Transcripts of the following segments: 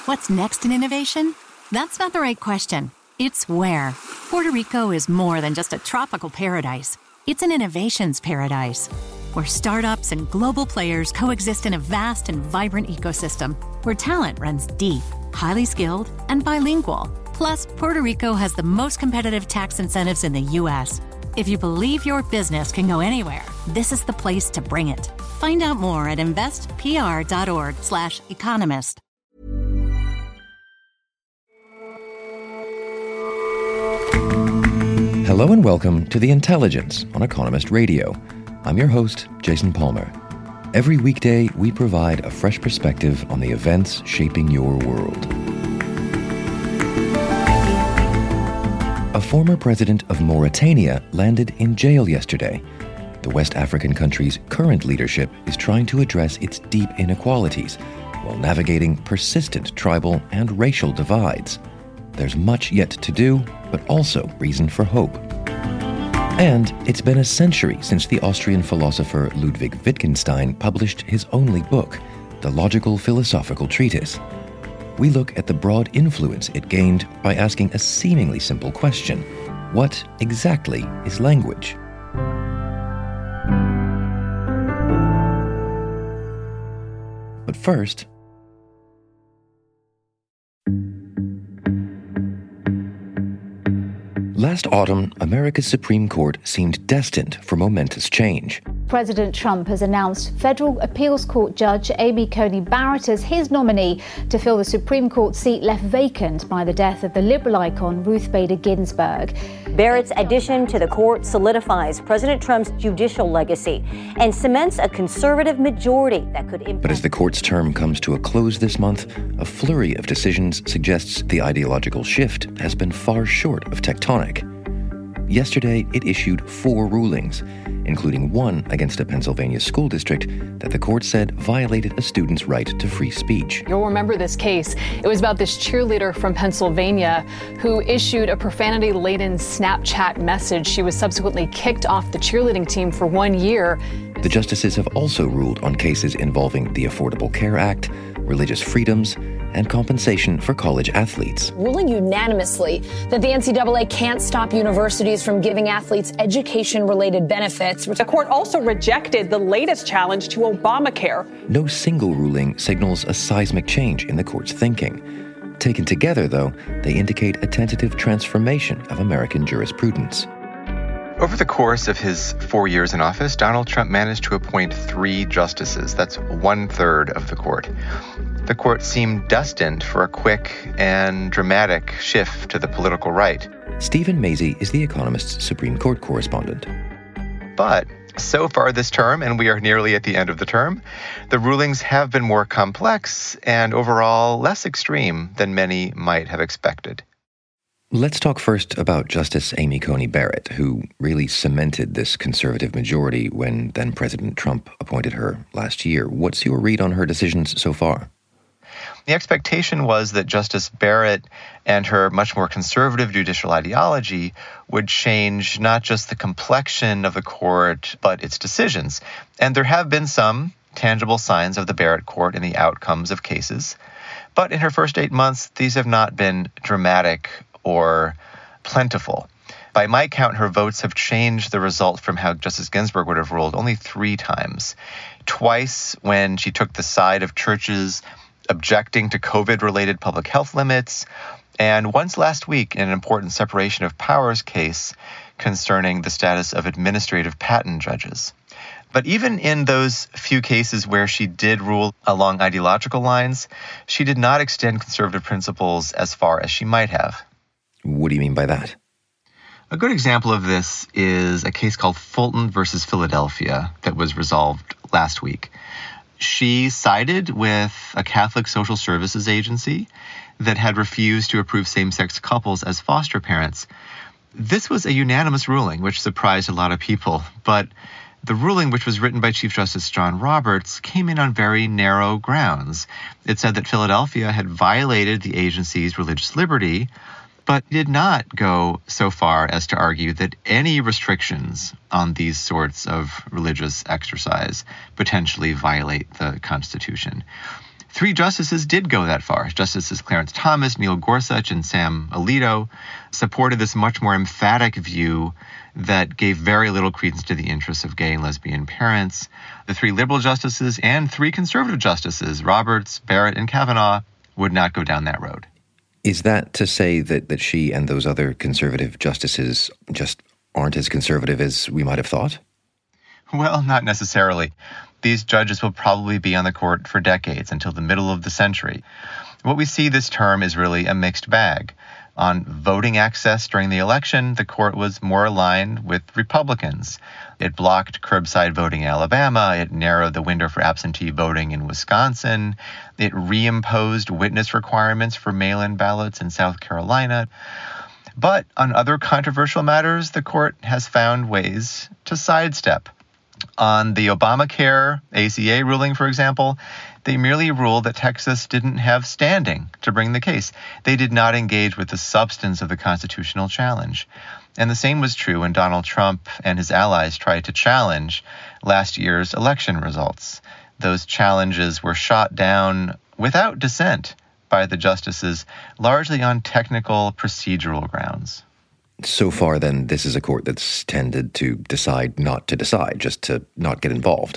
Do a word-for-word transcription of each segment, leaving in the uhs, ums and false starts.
What's next in innovation? That's not the right question. It's where. Puerto Rico is more than just a tropical paradise. It's an innovations paradise, where startups and global players coexist in a vast and vibrant ecosystem, where talent runs deep, highly skilled, and bilingual. Plus, Puerto Rico has the most competitive tax incentives in the U S. If you believe your business can go anywhere, this is the place to bring it. Find out more at investpr.org slash economist. Hello and welcome to The Intelligence on Economist Radio. I'm your host, Jason Palmer. Every weekday, we provide a fresh perspective on the events shaping your world. A former president of Mauritania landed in jail yesterday. The West African country's current leadership is trying to address its deep inequalities while navigating persistent tribal and racial divides. There's much yet to do, but also reason for hope. And it's been a century since the Austrian philosopher Ludwig Wittgenstein published his only book, The Logical Philosophical Treatise. We look at the broad influence it gained by asking a seemingly simple question: what exactly is language? But first, last autumn, America's Supreme Court seemed destined for momentous change. President Trump has announced federal appeals court judge Amy Coney Barrett as his nominee to fill the Supreme Court seat left vacant by the death of the liberal icon Ruth Bader Ginsburg. Barrett's addition to the court solidifies President Trump's judicial legacy and cements a conservative majority that could impact. But as the court's term comes to a close this month, a flurry of decisions suggests the ideological shift has been far short of tectonic. Yesterday, it issued four rulings, including one against a Pennsylvania school district that the court said violated a student's right to free speech. You'll remember this case. It was about this cheerleader from Pennsylvania who issued a profanity-laden Snapchat message. She was subsequently kicked off the cheerleading team for one year. The justices have also ruled on cases involving the Affordable Care Act, religious freedoms, and compensation for college athletes. Ruling unanimously that the N C double A can't stop universities from giving athletes education-related benefits. The court also rejected the latest challenge to Obamacare. No single ruling signals a seismic change in the court's thinking. Taken together, though, they indicate a tentative transformation of American jurisprudence. Over the course of his four years in office, Donald Trump managed to appoint three justices. That's one-third of the court. The court seemed destined for a quick and dramatic shift to the political right. Stephen Mazie is The Economist's Supreme Court correspondent. But so far this term, and we are nearly at the end of the term, the rulings have been more complex and overall less extreme than many might have expected. Let's talk first about Justice Amy Coney Barrett, who really cemented this conservative majority when then-President Trump appointed her last year. What's your read on her decisions so far? The expectation was that Justice Barrett and her much more conservative judicial ideology would change not just the complexion of the court, but its decisions. And there have been some tangible signs of the Barrett court in the outcomes of cases. But in her first eight months, these have not been dramatic or plentiful. By my count, her votes have changed the result from how Justice Ginsburg would have ruled only three times. Twice when she took the side of churches objecting to COVID-related public health limits, and once last week in an important separation of powers case concerning the status of administrative patent judges. But even in those few cases where she did rule along ideological lines, she did not extend conservative principles as far as she might have. What do you mean by that? A good example of this is a case called Fulton versus Philadelphia that was resolved last week. She sided with a Catholic social services agency that had refused to approve same-sex couples as foster parents. This was a unanimous ruling, which surprised a lot of people, but the ruling, which was written by Chief Justice John Roberts, came in on very narrow grounds. It said that Philadelphia had violated the agency's religious liberty, but did not go so far as to argue that any restrictions on these sorts of religious exercise potentially violate the Constitution. Three justices did go that far. Justices Clarence Thomas, Neil Gorsuch, and Sam Alito supported this much more emphatic view that gave very little credence to the interests of gay and lesbian parents. The three liberal justices and three conservative justices, Roberts, Barrett, and Kavanaugh, would not go down that road. Is that to say that, that she and those other conservative justices just aren't as conservative as we might have thought? Well, not necessarily. These judges will probably be on the court for decades, until the middle of the century. What we see this term is really a mixed bag. On voting access during the election, the court was more aligned with Republicans. It blocked curbside voting in Alabama. It narrowed the window for absentee voting in Wisconsin. It reimposed witness requirements for mail-in ballots in South Carolina. But on other controversial matters, the court has found ways to sidestep. On the Obamacare A C A ruling, for example, they merely ruled that Texas didn't have standing to bring the case. They did not engage with the substance of the constitutional challenge. And the same was true when Donald Trump and his allies tried to challenge last year's election results. Those challenges were shot down without dissent by the justices, largely on technical procedural grounds. So far, then, this is a court that's tended to decide not to decide, just to not get involved.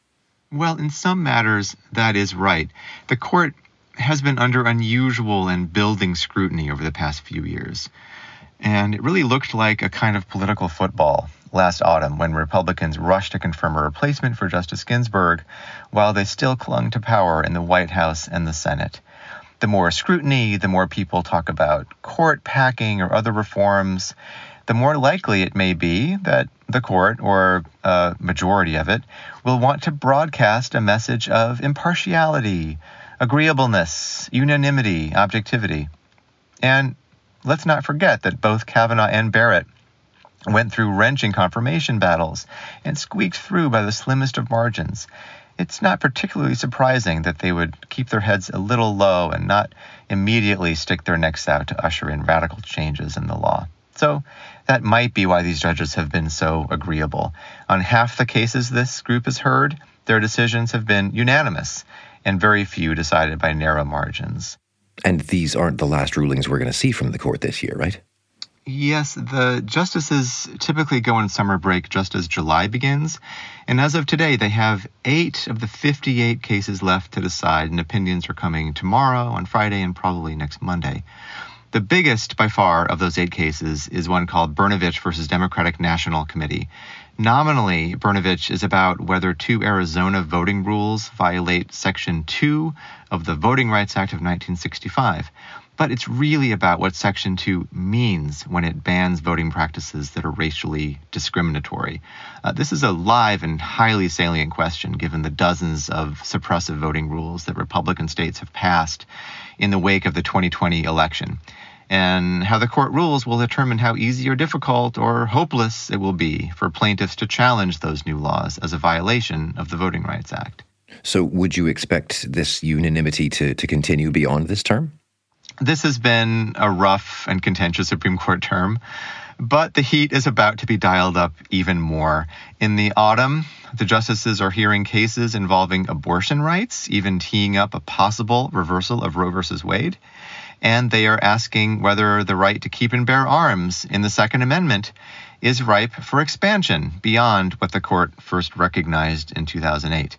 Well, in some matters, that is right. The court has been under unusual and building scrutiny over the past few years. And it really looked like a kind of political football last autumn when Republicans rushed to confirm a replacement for Justice Ginsburg while they still clung to power in the White House and the Senate. The more scrutiny, the more people talk about court packing or other reforms, the more likely it may be that the court, or a majority of it, will want to broadcast a message of impartiality, agreeableness, unanimity, objectivity. And let's not forget that both Kavanaugh and Barrett went through wrenching confirmation battles and squeaked through by the slimmest of margins. It's not particularly surprising that they would keep their heads a little low and not immediately stick their necks out to usher in radical changes in the law. So that might be why these judges have been so agreeable. On half the cases this group has heard, their decisions have been unanimous, and very few decided by narrow margins. And these aren't the last rulings we're going to see from the court this year, right? Yes, the justices typically go on summer break just as July begins. And as of today, they have eight of the fifty-eight cases left to decide, and opinions are coming tomorrow, on Friday, and probably next Monday. The biggest, by far, of those eight cases is one called Brnovich versus Democratic National Committee. Nominally, Brnovich is about whether two Arizona voting rules violate Section two of the Voting Rights Act of nineteen sixty-five. But it's really about what Section two means when it bans voting practices that are racially discriminatory. Uh, this is a live and highly salient question given the dozens of suppressive voting rules that Republican states have passed in the wake of the twenty twenty election. And how the court rules will determine how easy or difficult or hopeless it will be for plaintiffs to challenge those new laws as a violation of the Voting Rights Act. So would you expect this unanimity to, to continue beyond this term? This has been a rough and contentious Supreme Court term, but the heat is about to be dialed up even more. In the autumn, the justices are hearing cases involving abortion rights, even teeing up a possible reversal of Roe versus Wade. And they are asking whether the right to keep and bear arms in the Second Amendment is ripe for expansion beyond what the court first recognized in two thousand eight.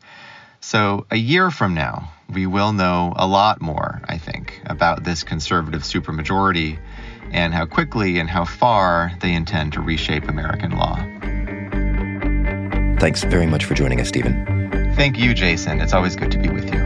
So a year from now, we will know a lot more, I think, about this conservative supermajority and how quickly and how far they intend to reshape American law. Thanks very much for joining us, Stephen. Thank you, Jason. It's always good to be with you.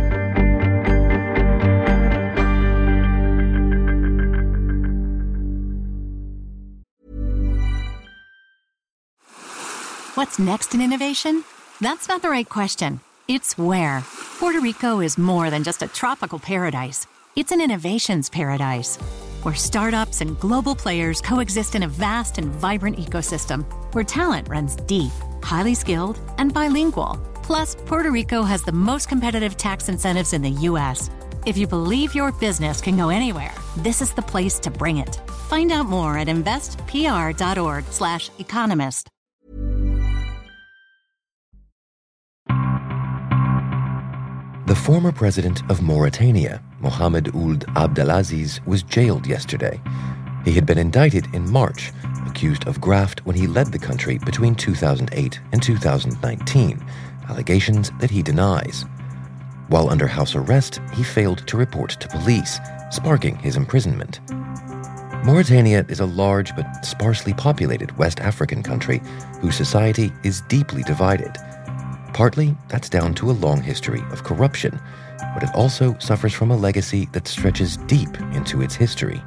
What's next in innovation? That's not the right question. It's where. Puerto Rico is more than just a tropical paradise. It's an innovations paradise, where startups and global players coexist in a vast and vibrant ecosystem, where talent runs deep, highly skilled, and bilingual. Plus, Puerto Rico has the most competitive tax incentives in the U S. If you believe your business can go anywhere, this is the place to bring it. Find out more at investpr.org slash economist. The former president of Mauritania, Mohamed Ould Abdelaziz, was jailed yesterday. He had been indicted in March, accused of graft when he led the country between two thousand eight and two thousand nineteen, allegations that he denies. While under house arrest, he failed to report to police, sparking his imprisonment. Mauritania is a large but sparsely populated West African country whose society is deeply divided. Partly, that's down to a long history of corruption, but it also suffers from a legacy that stretches deep into its history.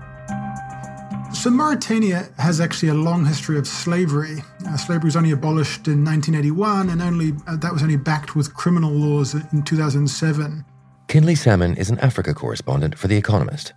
So Mauritania has actually a long history of slavery. Uh, slavery was only abolished in nineteen eighty-one, and only uh, that was only backed with criminal laws in two thousand seven. Kinley Salmon is an Africa correspondent for The Economist.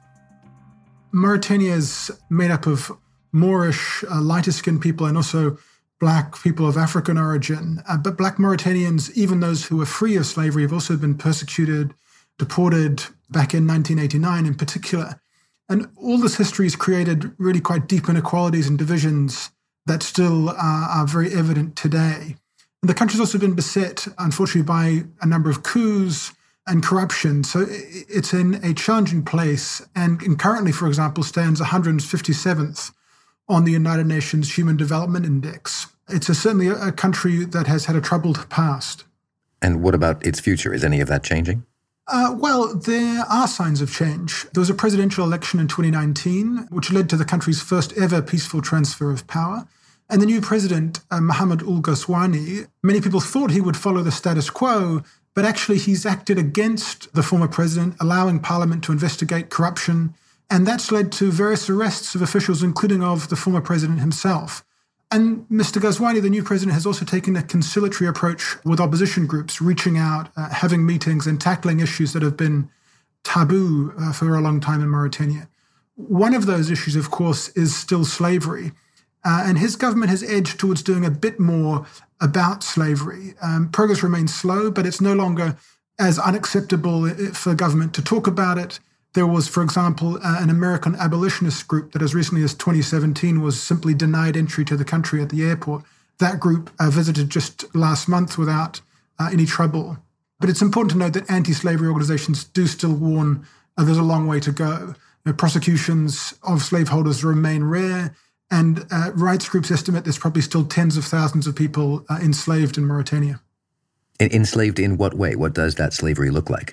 Mauritania is made up of Moorish, uh, lighter-skinned people and also black people of African origin. Uh, but black Mauritanians, even those who were free of slavery, have also been persecuted, deported back in nineteen eighty-nine in particular. And all this history has created really quite deep inequalities and divisions that still uh, are very evident today. And the country's also been beset, unfortunately, by a number of coups and corruption. So it's in a challenging place, and currently, for example, stands one hundred fifty-seventh on the United Nations Human Development Index. It's a, certainly a country that has had a troubled past. And what about its future? Is any of that changing? Uh, well, there are signs of change. There was a presidential election in twenty nineteen, which led to the country's first ever peaceful transfer of power. And the new president, uh, Mohamed Ould Ghazouani, many people thought he would follow the status quo, but actually he's acted against the former president, allowing parliament to investigate corruption. And that's led to various arrests of officials, including of the former president himself. And Mister Ghazouani, the new president, has also taken a conciliatory approach with opposition groups, reaching out, uh, having meetings and tackling issues that have been taboo uh, for a long time in Mauritania. One of those issues, of course, is still slavery. Uh, and his government has edged towards doing a bit more about slavery. Um, progress remains slow, but it's no longer as unacceptable for government to talk about it. There was, for example, uh, an American abolitionist group that as recently as twenty seventeen was simply denied entry to the country at the airport. That group uh, visited just last month without uh, any trouble. But it's important to note that anti-slavery organizations do still warn uh, there's a long way to go. You know, prosecutions of slaveholders remain rare, and uh, rights groups estimate there's probably still tens of thousands of people uh, enslaved in Mauritania. Enslaved in what way? What does that slavery look like?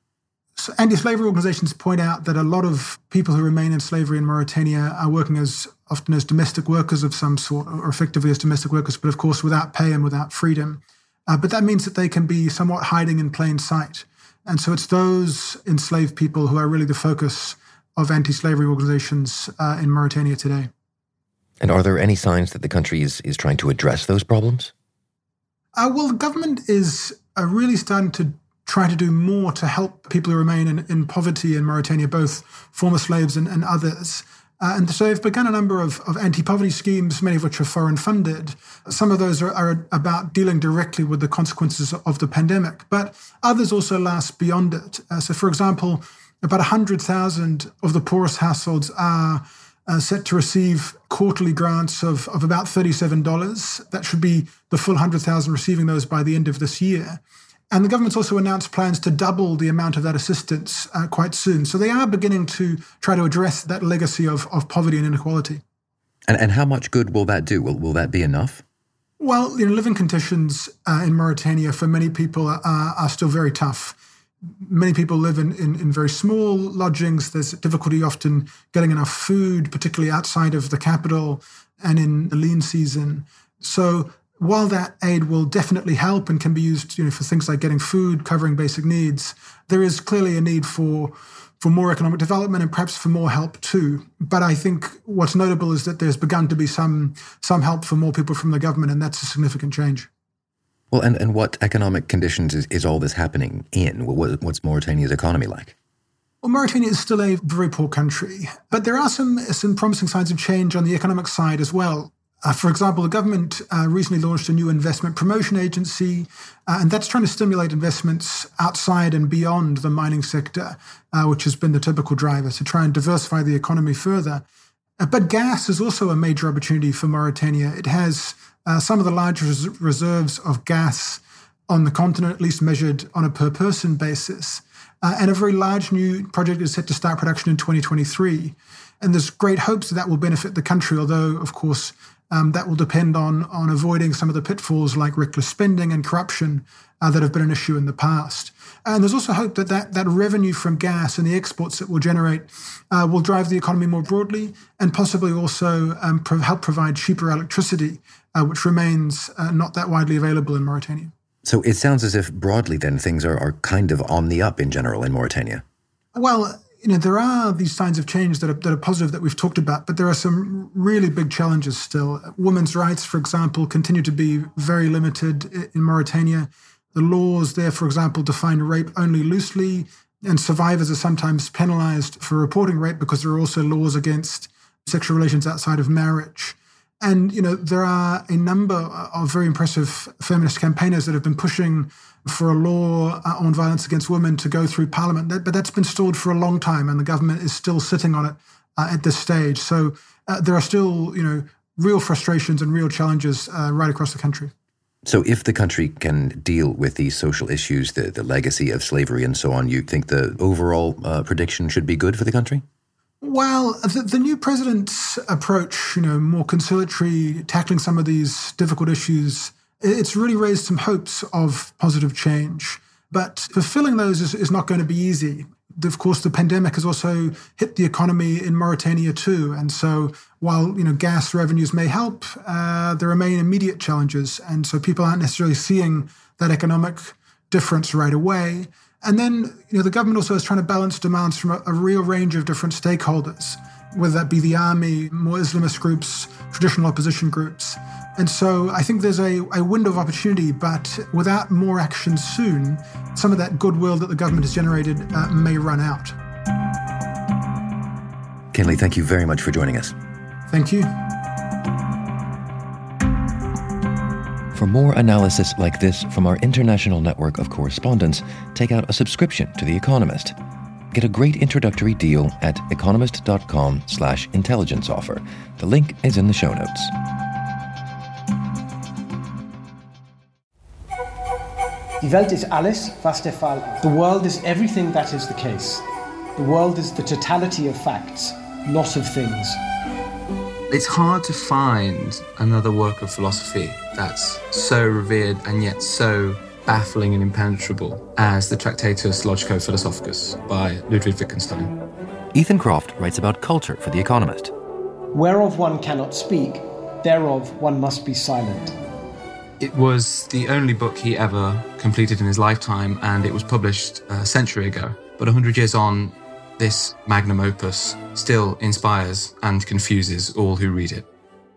So anti-slavery organizations point out that a lot of people who remain in slavery in Mauritania are working as often as domestic workers of some sort, or effectively as domestic workers, but of course without pay and without freedom. Uh, but that means that they can be somewhat hiding in plain sight. And so it's those enslaved people who are really the focus of anti-slavery organizations uh, in Mauritania today. And are there any signs that the country is, is trying to address those problems? Uh, well, the government is uh, really starting to try to do more to help people who remain in, in poverty in Mauritania, both former slaves and, and others. Uh, and so they've begun a number of, of anti-poverty schemes, many of which are foreign funded. Some of those are, are about dealing directly with the consequences of the pandemic, but others also last beyond it. Uh, so, for example, about one hundred thousand of the poorest households are uh, set to receive quarterly grants of, of about thirty-seven dollars. That should be the full one hundred thousand receiving those by the end of this year. And the government's also announced plans to double the amount of that assistance uh, quite soon. So they are beginning to try to address that legacy of, of poverty and inequality. And, and how much good will that do? Will, will that be enough? Well, you know, living conditions uh, in Mauritania for many people are, are still very tough. Many people live in, in, in very small lodgings. There's difficulty often getting enough food, particularly outside of the capital and in the lean season. So while that aid will definitely help and can be used, you know, for things like getting food, covering basic needs, there is clearly a need for for more economic development and perhaps for more help too. But I think what's notable is that there's begun to be some some help for more people from the government, and that's a significant change. Well, and, and what economic conditions is, is all this happening in? What, what's Mauritania's economy like? Well, Mauritania is still a very poor country, but there are some some promising signs of change on the economic side as well. Uh, for example, the government uh, recently launched a new investment promotion agency, uh, and that's trying to stimulate investments outside and beyond the mining sector, uh, which has been the typical driver, to try and diversify the economy further. Uh, but gas is also a major opportunity for Mauritania. It has uh, some of the largest res- reserves of gas on the continent, at least measured on a per-person basis. Uh, and a very large new project is set to start production in twenty twenty-three. And there's great hopes that that will benefit the country, although, of course, um, that will depend on, on avoiding some of the pitfalls like reckless spending and corruption uh, that have been an issue in the past. And there's also hope that that, that revenue from gas and the exports it will generate uh, will drive the economy more broadly and possibly also um, pro- help provide cheaper electricity, uh, which remains uh, not that widely available in Mauritania. So it sounds as if broadly then things are, are kind of on the up in general in Mauritania. Well, you know, there are these signs of change that are, that are positive that we've talked about, but there are some really big challenges still. Women's rights, for example, continue to be very limited in Mauritania. The laws there, for example, define rape only loosely, and survivors are sometimes penalized for reporting rape because there are also laws against sexual relations outside of marriage. And, you know, there are a number of very impressive feminist campaigners that have been pushing for a law on violence against women to go through parliament. That, but that's been stalled for a long time, and the government is still sitting on it uh, at this stage. So uh, there are still, you know, real frustrations and real challenges uh, right across the country. So if the country can deal with these social issues, the, the legacy of slavery and so on, you think the overall uh, prediction should be good for the country? Well, the, the new president's approach, you know, more conciliatory, tackling some of these difficult issues, it's really raised some hopes of positive change. But fulfilling those is, is not going to be easy. Of course, the pandemic has also hit the economy in Mauritania too. And so while, you know, gas revenues may help, uh, there remain immediate challenges. And so people aren't necessarily seeing that economic difference right away. And then, you know, the government also is trying to balance demands from a, a real range of different stakeholders, whether that be the army, more Islamist groups, traditional opposition groups. And so I think there's a, a window of opportunity, but without more action soon, some of that goodwill that the government has generated uh, may run out. Kenley, thank you very much for joining us. Thank you. For more analysis like this from our international network of correspondents, take out a subscription to The Economist. Get a great introductory deal at economist.com slash intelligence offer. The link is in the show notes. Die Welt ist alles, was der Fall ist. The world is everything that is the case. The world is the totality of facts, not of things. It's hard to find another work of philosophy that's so revered and yet so baffling and impenetrable as the Tractatus Logico-Philosophicus by Ludwig Wittgenstein. Ethan Croft writes about culture for The Economist. Whereof one cannot speak, thereof one must be silent. It was the only book he ever completed in his lifetime, and it was published a century ago. But a hundred years on, this magnum opus still inspires and confuses all who read it.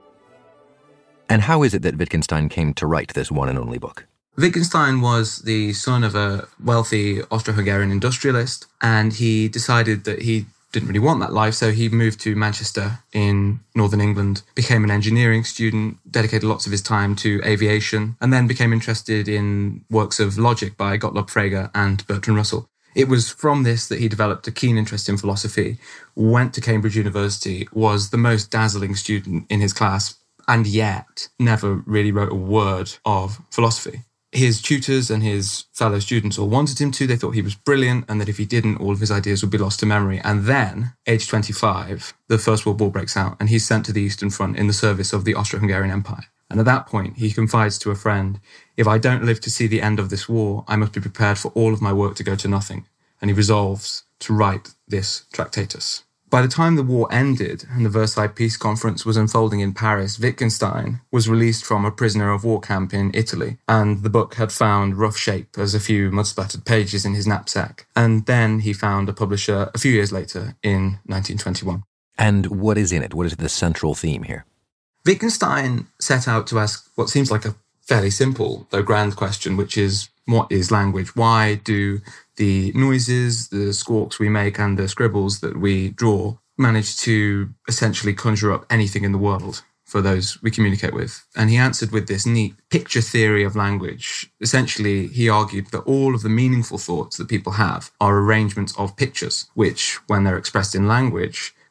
And how is it that Wittgenstein came to write this one and only book? Wittgenstein was the son of a wealthy Austro-Hungarian industrialist, and he decided that he didn't really want that life, so he moved to Manchester in northern England, became an engineering student, dedicated lots of his time to aviation, and then became interested in works of logic by Gottlob Frege and Bertrand Russell. It was from this that he developed a keen interest in philosophy, went to Cambridge University, was the most dazzling student in his class, and yet never really wrote a word of philosophy. His tutors and his fellow students all wanted him to. They thought he was brilliant and that if he didn't, all of his ideas would be lost to memory. And then, age twenty-five, the First World War breaks out and he's sent to the Eastern Front in the service of the Austro-Hungarian Empire. And at that point, he confides to a friend, if I don't live to see the end of this war, I must be prepared for all of my work to go to nothing. And he resolves to write this Tractatus. By the time the war ended and the Versailles Peace Conference was unfolding in Paris, Wittgenstein was released from a prisoner of war camp in Italy, and the book had found rough shape as a few mud-splattered pages in his knapsack. And then he found a publisher a few years later in nineteen twenty-one. And what is in it? What is the central theme here? Wittgenstein set out to ask what seems like a fairly simple, though grand question, which is, what is language? Why do the noises, the squawks we make and the scribbles that we draw manage to essentially conjure up anything in the world for those we communicate with? And he answered with this neat picture theory of language. Essentially, he argued that all of the meaningful thoughts that people have are arrangements of pictures, which, when they're expressed in language,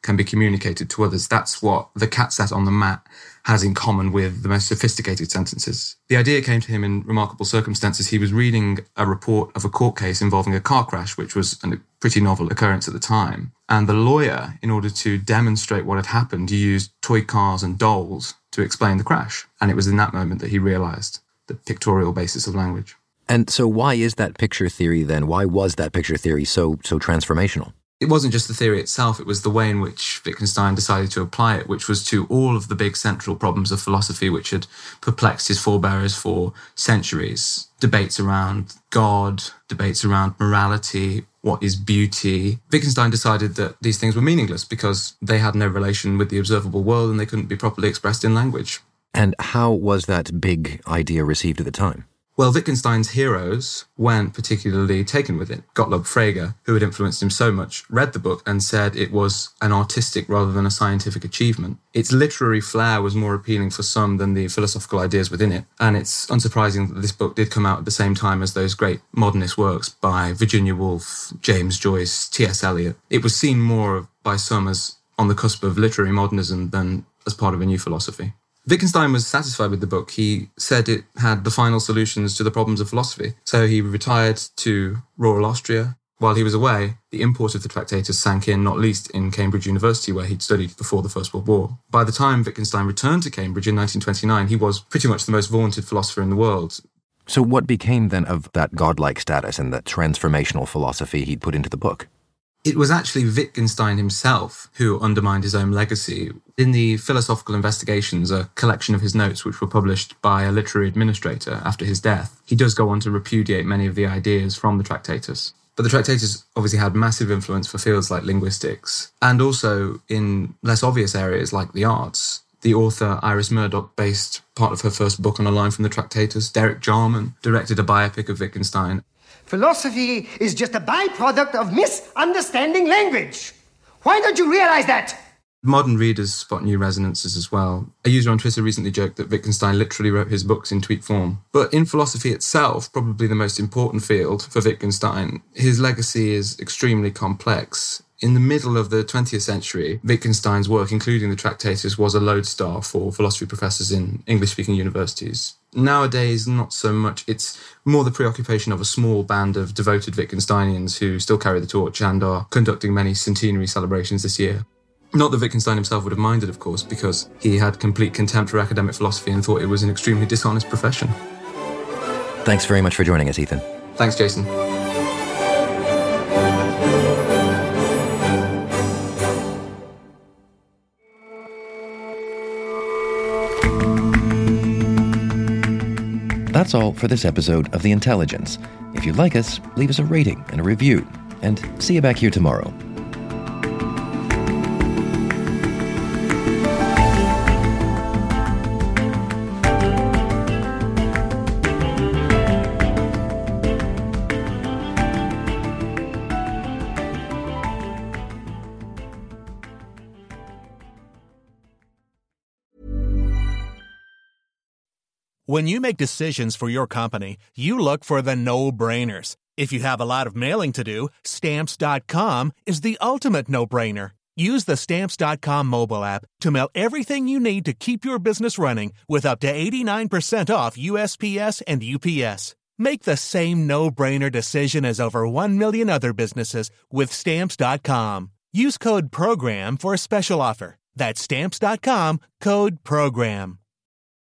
can be communicated to others. That's what the cat sat on the mat has in common with the most sophisticated sentences. The idea came to him in remarkable circumstances. He was reading a report of a court case involving a car crash, which was a pretty novel occurrence at the time. And the lawyer, in order to demonstrate what had happened, used toy cars and dolls to explain the crash. And it was in that moment that he realized the pictorial basis of language. And so why is that picture theory then? Why was that picture theory so so transformational? It wasn't just the theory itself, it was the way in which Wittgenstein decided to apply it, which was to all of the big central problems of philosophy which had perplexed his forebears for centuries. Debates around God, debates around morality, what is beauty. Wittgenstein decided that these things were meaningless because they had no relation with the observable world and they couldn't be properly expressed in language. And how was that big idea received at the time? Well, Wittgenstein's heroes weren't particularly taken with it. Gottlob Frege, who had influenced him so much, read the book and said it was an artistic rather than a scientific achievement. Its literary flair was more appealing for some than the philosophical ideas within it. And it's unsurprising that this book did come out at the same time as those great modernist works by Virginia Woolf, James Joyce, T S Eliot. It was seen more by some as on the cusp of literary modernism than as part of a new philosophy. Wittgenstein was satisfied with the book. He said it had the final solutions to the problems of philosophy. So he retired to rural Austria. While he was away, the import of the Tractatus sank in, not least in Cambridge University, where he'd studied before the First World War. By the time Wittgenstein returned to Cambridge in nineteen twenty-nine, he was pretty much the most vaunted philosopher in the world. So what became then of that godlike status and the transformational philosophy he'd put into the book? It was actually Wittgenstein himself who undermined his own legacy. In the Philosophical Investigations, a collection of his notes which were published by a literary administrator after his death, he does go on to repudiate many of the ideas from the Tractatus. But the Tractatus obviously had massive influence for fields like linguistics, and also in less obvious areas like the arts. The author Iris Murdoch based part of her first book on a line from the Tractatus. Derek Jarman directed a biopic of Wittgenstein. Philosophy is just a byproduct of misunderstanding language. Why don't you realize that? Modern readers spot new resonances as well. A user on Twitter recently joked that Wittgenstein literally wrote his books in tweet form. But in philosophy itself, probably the most important field for Wittgenstein, his legacy is extremely complex. In the middle of the twentieth century, Wittgenstein's work, including the Tractatus, was a lodestar for philosophy professors in English-speaking universities. Nowadays, not so much. It's more the preoccupation of a small band of devoted Wittgensteinians who still carry the torch and are conducting many centenary celebrations this year. Not that Wittgenstein himself would have minded, of course, because he had complete contempt for academic philosophy and thought it was an extremely dishonest profession. Thanks very much for joining us, Ethan. Thanks, Jason. That's all for this episode of The Intelligence. If you like us, leave us a rating and a review. And see you back here tomorrow. When you make decisions for your company, you look for the no-brainers. If you have a lot of mailing to do, Stamps dot com is the ultimate no-brainer. Use the Stamps dot com mobile app to mail everything you need to keep your business running with up to eighty-nine percent off U S P S and U P S. Make the same no-brainer decision as over one million other businesses with Stamps dot com. Use code PROGRAM for a special offer. That's Stamps dot com, code PROGRAM.